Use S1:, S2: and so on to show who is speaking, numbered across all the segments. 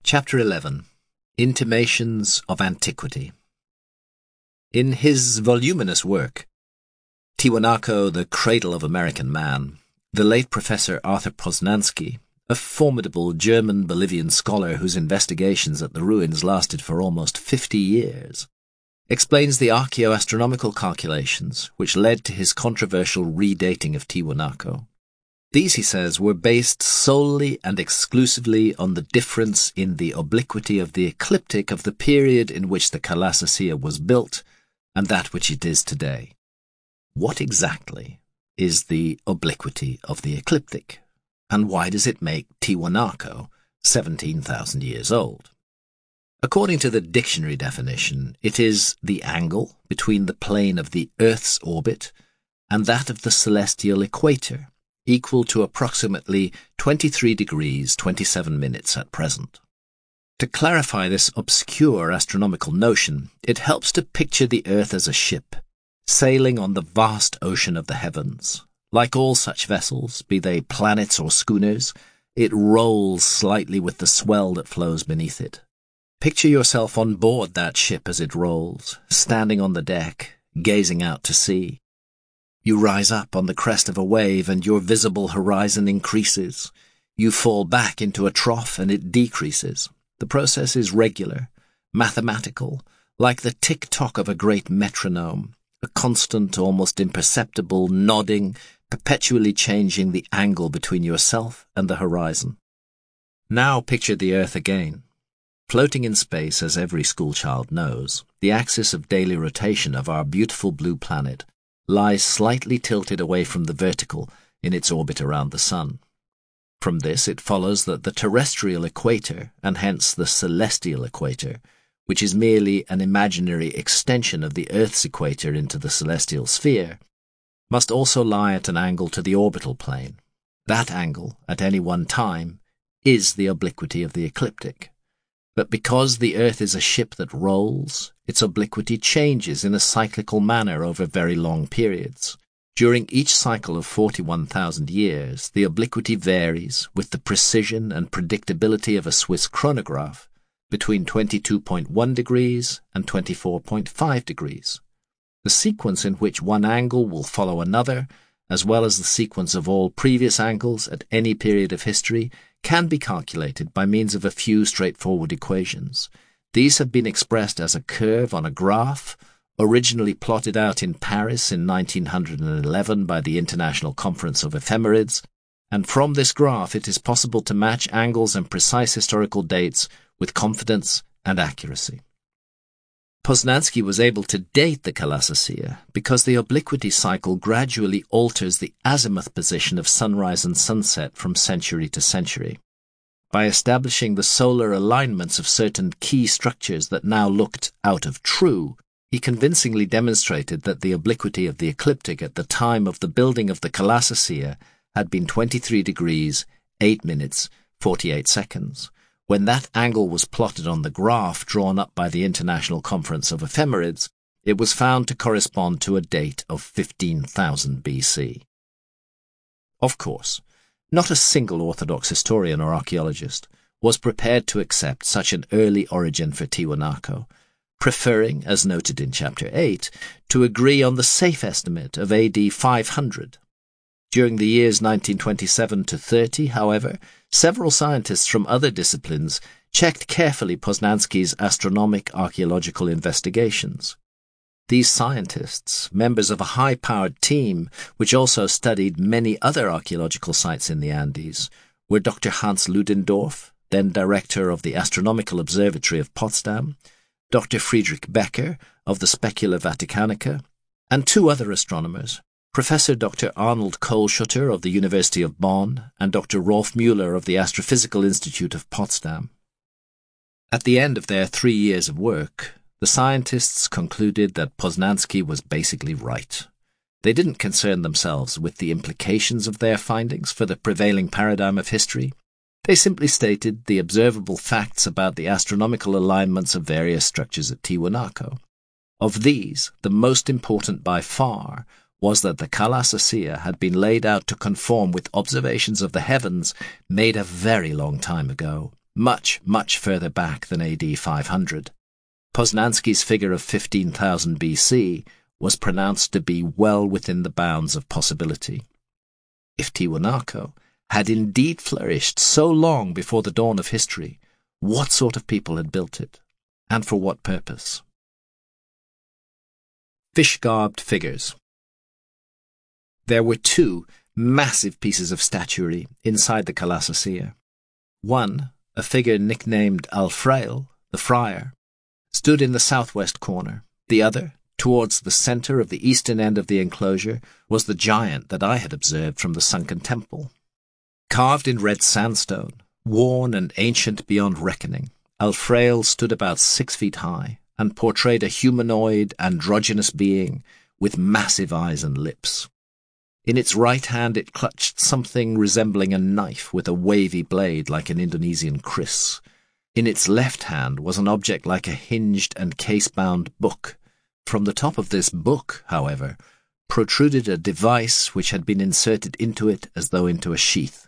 S1: Chapter 11. Intimations of Antiquity. In his voluminous work, Tiwanaku, the Cradle of American Man, the late Professor Arthur Poznański, a formidable German-Bolivian scholar whose investigations at the ruins lasted for almost 50 years, explains the archaeoastronomical calculations which led to his controversial redating of Tiwanaku. These, he says, were based solely and exclusively on the difference in the obliquity of the ecliptic of the period in which the Kalasasea was built and that which it is today. What exactly is the obliquity of the ecliptic, and why does it make Tiwanaku 17,000 years old? According to the dictionary definition, it is the angle between the plane of the Earth's orbit and that of the celestial equator, equal to approximately 23 degrees 27 minutes at present. To clarify this obscure astronomical notion, it helps to picture the Earth as a ship, sailing on the vast ocean of the heavens. Like all such vessels, be they planets or schooners, it rolls slightly with the swell that flows beneath it. Picture yourself on board that ship as it rolls, standing on the deck, gazing out to sea. You rise up on the crest of a wave and your visible horizon increases. You fall back into a trough and it decreases. The process is regular, mathematical, like the tick-tock of a great metronome, a constant, almost imperceptible nodding, perpetually changing the angle between yourself and the horizon. Now picture the Earth again. Floating in space, as every schoolchild knows, the axis of daily rotation of our beautiful blue planet lies slightly tilted away from the vertical in its orbit around the Sun. From this it follows that the terrestrial equator, and hence the celestial equator, which is merely an imaginary extension of the Earth's equator into the celestial sphere, must also lie at an angle to the orbital plane. That angle, at any one time, is the obliquity of the ecliptic. But because the Earth is a ship that rolls, its obliquity changes in a cyclical manner over very long periods. During each cycle of 41,000 years, the obliquity varies with the precision and predictability of a Swiss chronograph between 22.1 degrees and 24.5 degrees. The sequence in which one angle will follow another, as well as the sequence of all previous angles at any period of history, can be calculated by means of a few straightforward equations. These have been expressed as a curve on a graph, originally plotted out in Paris in 1911 by the International Conference of Ephemerides, and from this graph it is possible to match angles and precise historical dates with confidence and accuracy. Poznański was able to date the Kalasasea because the obliquity cycle gradually alters the azimuth position of sunrise and sunset from century to century. By establishing the solar alignments of certain key structures that now looked out of true, he convincingly demonstrated that the obliquity of the ecliptic at the time of the building of the Kalasasea had been 23 degrees, 8 minutes, 48 seconds. When that angle was plotted on the graph drawn up by the International Conference of Ephemerides, it was found to correspond to a date of 15,000 BC. Of course, not a single Orthodox historian or archaeologist was prepared to accept such an early origin for Tiwanaku, preferring, as noted in Chapter 8, to agree on the safe estimate of AD 500. During the years 1927 to 30, however, several scientists from other disciplines checked carefully Poznański's astronomic archaeological investigations. These scientists, members of a high-powered team which also studied many other archaeological sites in the Andes, were Dr. Hans Ludendorff, then director of the Astronomical Observatory of Potsdam, Dr. Friedrich Becker of the Specula Vaticanica, and two other astronomers, Professor Dr. Arnold Kohlschutter of the University of Bonn and Dr. Rolf Müller of the Astrophysical Institute of Potsdam. At the end of their 3 years of work, the scientists concluded that Poznański was basically right. They didn't concern themselves with the implications of their findings for the prevailing paradigm of history. They simply stated the observable facts about the astronomical alignments of various structures at Tiwanaku. Of these, the most important by far was that the Kalasasea had been laid out to conform with observations of the heavens made a very long time ago, much, much further back than AD 500. Poznański's figure of 15,000 BC was pronounced to be well within the bounds of possibility. If Tiwanaku had indeed flourished so long before the dawn of history, what sort of people had built it, and for what purpose? Fish-garbed figures. There were two massive pieces of statuary inside the Colosseum. One, a figure nicknamed Alfrail, the friar, stood in the southwest corner. The other, towards the center of the eastern end of the enclosure, was the giant that I had observed from the sunken temple. Carved in red sandstone, worn and ancient beyond reckoning, Alfrail stood about 6 feet high and portrayed a humanoid, androgynous being with massive eyes and lips. In its right hand it clutched something resembling a knife with a wavy blade like an Indonesian kris. In its left hand was an object like a hinged and case-bound book. From the top of this book, however, protruded a device which had been inserted into it as though into a sheath.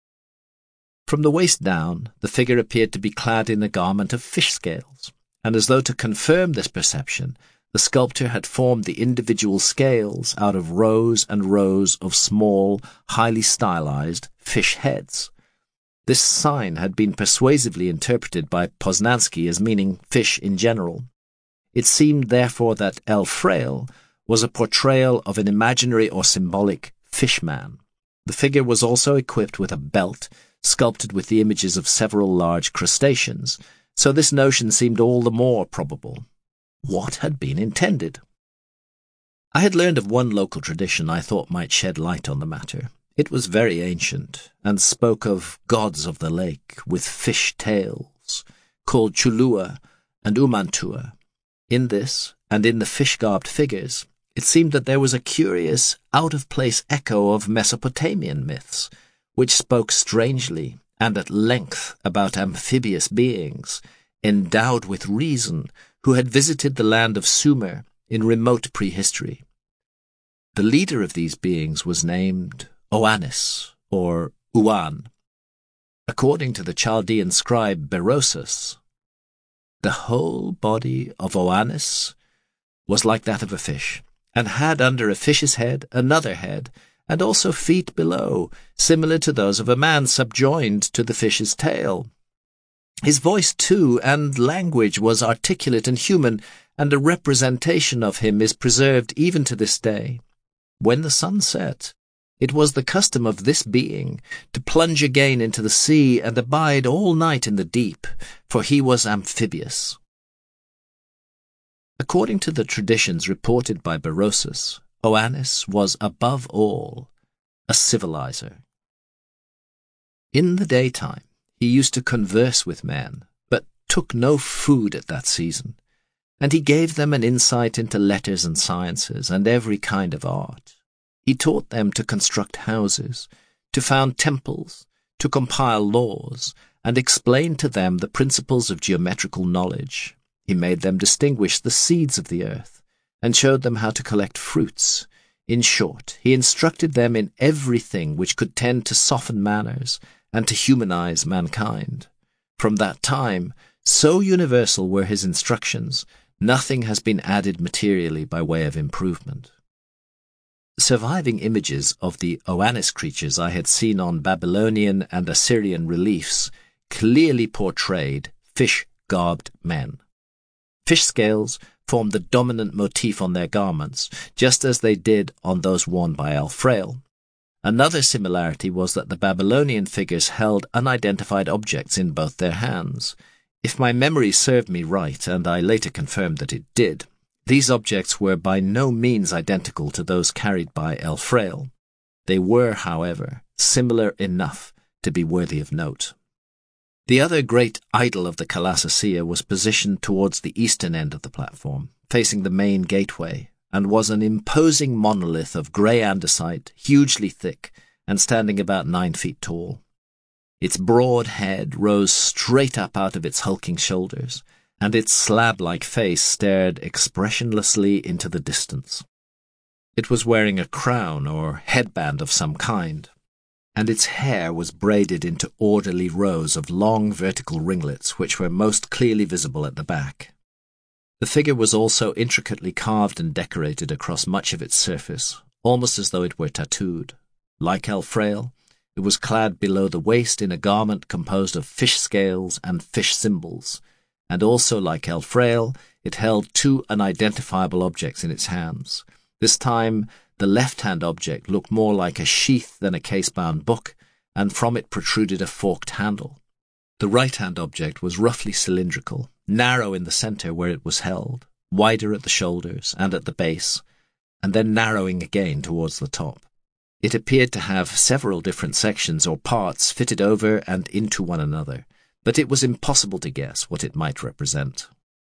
S1: From the waist down, the figure appeared to be clad in a garment of fish scales, and as though to confirm this perception, the sculptor had formed the individual scales out of rows and rows of small, highly stylized fish heads. This sign had been persuasively interpreted by Poznański as meaning fish in general. It seemed therefore that Alfrail was a portrayal of an imaginary or symbolic fishman. The figure was also equipped with a belt, sculpted with the images of several large crustaceans, so this notion seemed all the more probable. What had been intended? I had learned of one local tradition I thought might shed light on the matter. It was very ancient, and spoke of gods of the lake with fish tails, called Chulua and Umantua. In this, and in the fish-garbed figures, it seemed that there was a curious, out-of-place echo of Mesopotamian myths, which spoke strangely and at length about amphibious beings, endowed with reason, who had visited the land of Sumer in remote prehistory. The leader of these beings was named Oannes, or Uan. According to the Chaldean scribe Berosus, the whole body of Oannes was like that of a fish, and had under a fish's head another head, and also feet below, similar to those of a man subjoined to the fish's tail. His voice, too, and language was articulate and human, and a representation of him is preserved even to this day. When the sun set, it was the custom of this being to plunge again into the sea and abide all night in the deep, for he was amphibious. According to the traditions reported by Berosus, Oannes was above all a civilizer. In the daytime, he used to converse with men, but took no food at that season, and he gave them an insight into letters and sciences and every kind of art. He taught them to construct houses, to found temples, to compile laws, and explained to them the principles of geometrical knowledge. He made them distinguish the seeds of the earth, and showed them how to collect fruits. In short, he instructed them in everything which could tend to soften manners and to humanize mankind. From that time, so universal were his instructions, nothing has been added materially by way of improvement. Surviving images of the Oannes creatures I had seen on Babylonian and Assyrian reliefs clearly portrayed fish-garbed men. Fish scales formed the dominant motif on their garments, just as they did on those worn by Alfrail. Another similarity was that the Babylonian figures held unidentified objects in both their hands. If my memory served me right, and I later confirmed that it did, these objects were by no means identical to those carried by Alfrail. They were, however, similar enough to be worthy of note. The other great idol of the Colosseum was positioned towards the eastern end of the platform, facing the main gateway, and was an imposing monolith of grey andesite, hugely thick, and standing about 9 feet tall. Its broad head rose straight up out of its hulking shoulders, and its slab-like face stared expressionlessly into the distance. It was wearing a crown or headband of some kind. and its hair was braided into orderly rows of long vertical ringlets which were most clearly visible at the back. The figure was also intricately carved and decorated across much of its surface, almost as though it were tattooed. Like Elfrail, it was clad below the waist in a garment composed of fish scales and fish symbols, and also, like Elfrail, it held two unidentifiable objects in its hands. This time, the left-hand object looked more like a sheath than a case-bound book, and from it protruded a forked handle. The right-hand object was roughly cylindrical, narrow in the centre where it was held, wider at the shoulders and at the base, and then narrowing again towards the top. It appeared to have several different sections or parts fitted over and into one another, but it was impossible to guess what it might represent.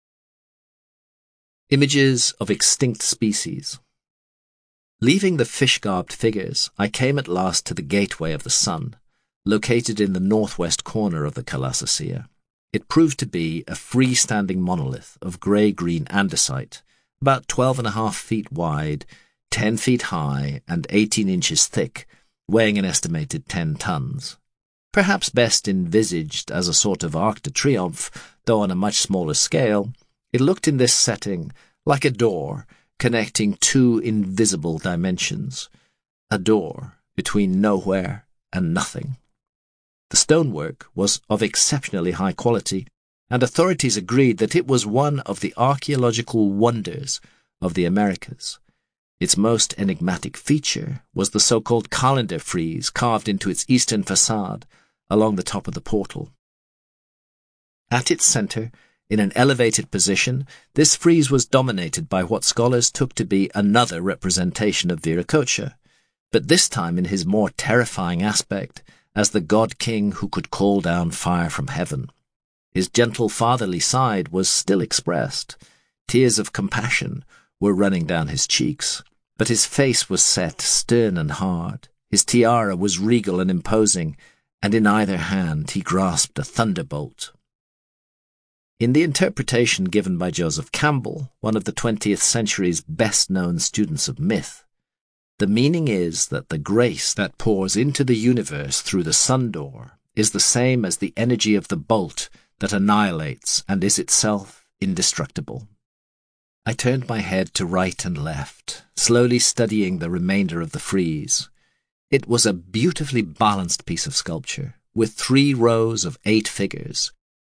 S1: Images of extinct species. Leaving the fish-garbed figures, I came at last to the Gateway of the Sun, located in the northwest corner of the Colosseum. It proved to be a freestanding monolith of grey-green andesite, about 12.5 feet wide, 10 feet high, and 18 inches thick, weighing an estimated 10 tons. Perhaps best envisaged as a sort of Arc de Triomphe, though on a much smaller scale, it looked in this setting like a door connecting two invisible dimensions, a door between nowhere and nothing. The stonework was of exceptionally high quality, and authorities agreed that it was one of the archaeological wonders of the Americas. Its most enigmatic feature was the so-called calendar frieze carved into its eastern facade along the top of the portal. At its centre, in an elevated position, this frieze was dominated by what scholars took to be another representation of Viracocha, but this time in his more terrifying aspect, as the god-king who could call down fire from heaven. His gentle fatherly side was still expressed. Tears of compassion were running down his cheeks, but his face was set stern and hard. His tiara was regal and imposing, and in either hand he grasped a thunderbolt. In the interpretation given by Joseph Campbell, one of the 20th century's best-known students of myth, the meaning is that the grace that pours into the universe through the sun door is the same as the energy of the bolt that annihilates and is itself indestructible. I turned my head to right and left, slowly studying the remainder of the frieze. It was a beautifully balanced piece of sculpture, with 3 rows of 8 figures,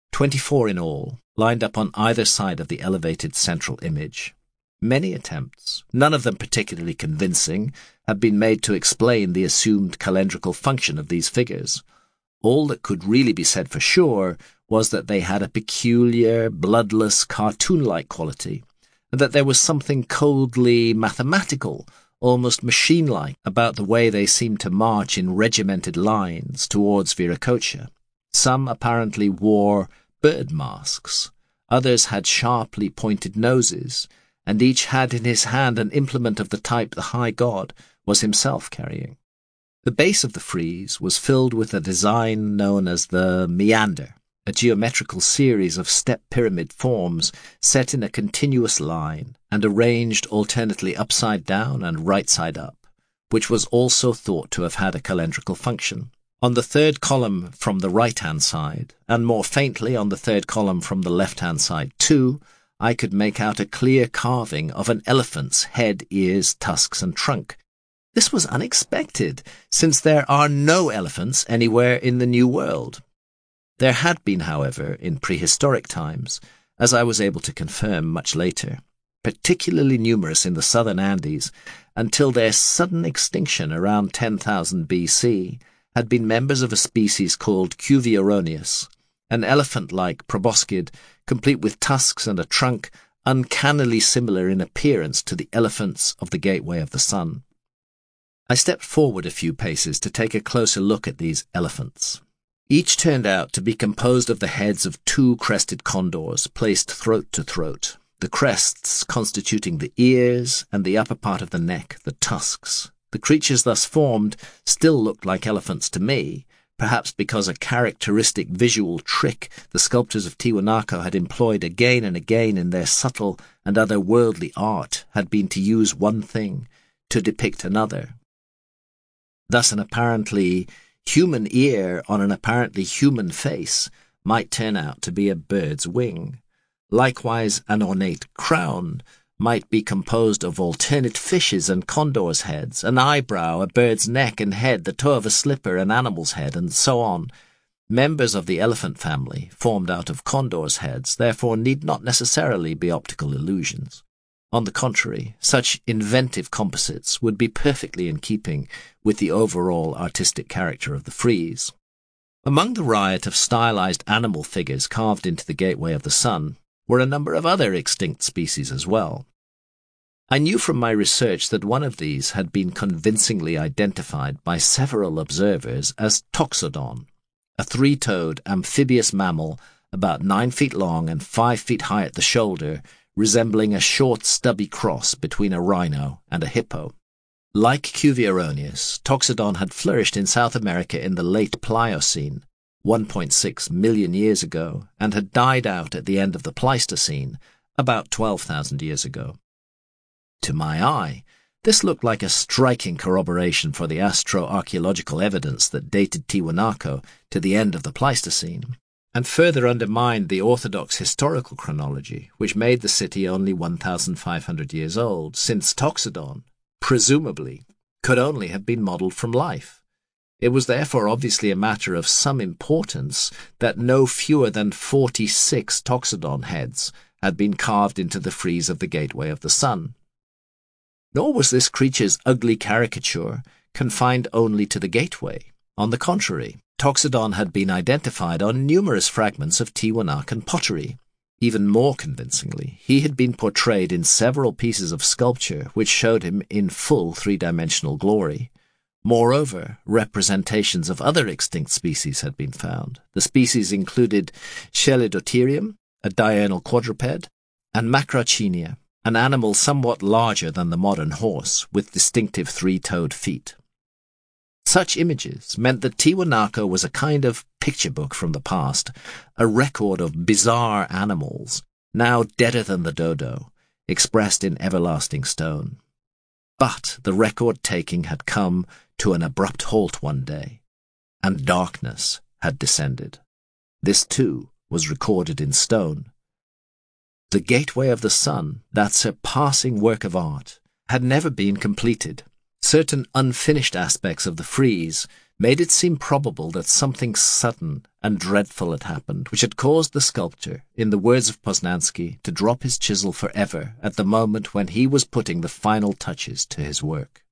S1: 24 in all, lined up on either side of the elevated central image. Many attempts, none of them particularly convincing, have been made to explain the assumed calendrical function of these figures. All that could really be said for sure was that they had a peculiar, bloodless, cartoon-like quality, and that there was something coldly mathematical, almost machine-like, about the way they seemed to march in regimented lines towards Viracocha. Some apparently wore bird masks, others had sharply pointed noses, and each had in his hand an implement of the type the high god was himself carrying. The base of the frieze was filled with a design known as the meander, a geometrical series of step pyramid forms set in a continuous line and arranged alternately upside down and right side up, which was also thought to have had a calendrical function. On the third column from the right-hand side, and more faintly on the third column from the left-hand side too, I could make out a clear carving of an elephant's head, ears, tusks, and trunk. This was unexpected, since there are no elephants anywhere in the New World. There had been, however, in prehistoric times, as I was able to confirm much later, particularly numerous in the southern Andes, until their sudden extinction around 10,000 BC, had been members of a species called Cuvioronius, an elephant-like proboscid, complete with tusks and a trunk, uncannily similar in appearance to the elephants of the Gateway of the Sun. I stepped forward a few paces to take a closer look at these elephants. Each turned out to be composed of the heads of 2 crested condors placed throat to throat, the crests constituting the ears and the upper part of the neck, the tusks. The creatures thus formed still looked like elephants to me, perhaps because a characteristic visual trick the sculptors of Tiwanaku had employed again and again in their subtle and otherworldly art had been to use one thing to depict another. Thus an apparently human ear on an apparently human face might turn out to be a bird's wing. Likewise, an ornate crown might be composed of alternate fishes and condors' heads, an eyebrow, a bird's neck and head, the toe of a slipper, an animal's head, and so on. Members of the elephant family, formed out of condors' heads, therefore need not necessarily be optical illusions. On the contrary, such inventive composites would be perfectly in keeping with the overall artistic character of the frieze. Among the riot of stylized animal figures carved into the Gateway of the Sun were a number of other extinct species as well. I knew from my research that one of these had been convincingly identified by several observers as Toxodon, a three-toed amphibious mammal about 9 feet long and 5 feet high at the shoulder, resembling a short stubby cross between a rhino and a hippo. Like Cuvieronius, Toxodon had flourished in South America in the late Pliocene, 1.6 million years ago, and had died out at the end of the Pleistocene, about 12,000 years ago. To my eye, this looked like a striking corroboration for the astroarchaeological evidence that dated Tiwanaku to the end of the Pleistocene, and further undermined the orthodox historical chronology, which made the city only 1,500 years old, since Toxodon, presumably, could only have been modelled from life. It was therefore obviously a matter of some importance that no fewer than 46 Toxodon heads had been carved into the frieze of the Gateway of the Sun. Nor was this creature's ugly caricature confined only to the gateway. On the contrary, Toxodon had been identified on numerous fragments of Tiwanakan pottery. Even more convincingly, he had been portrayed in several pieces of sculpture which showed him in full three-dimensional glory. Moreover, representations of other extinct species had been found. The species included Chelidotherium, a diurnal quadruped, and Macrauchenia, an animal somewhat larger than the modern horse, with distinctive three-toed feet. Such images meant that Tiwanaku was a kind of picture book from the past, a record of bizarre animals, now deader than the dodo, expressed in everlasting stone. But the record-taking had come to an abrupt halt one day, and darkness had descended. This, too, was recorded in stone. The Gateway of the Sun, that surpassing work of art, had never been completed. Certain unfinished aspects of the frieze made it seem probable that something sudden and dreadful had happened, which had caused the sculptor, in the words of Poznański, to drop his chisel forever at the moment when he was putting the final touches to his work.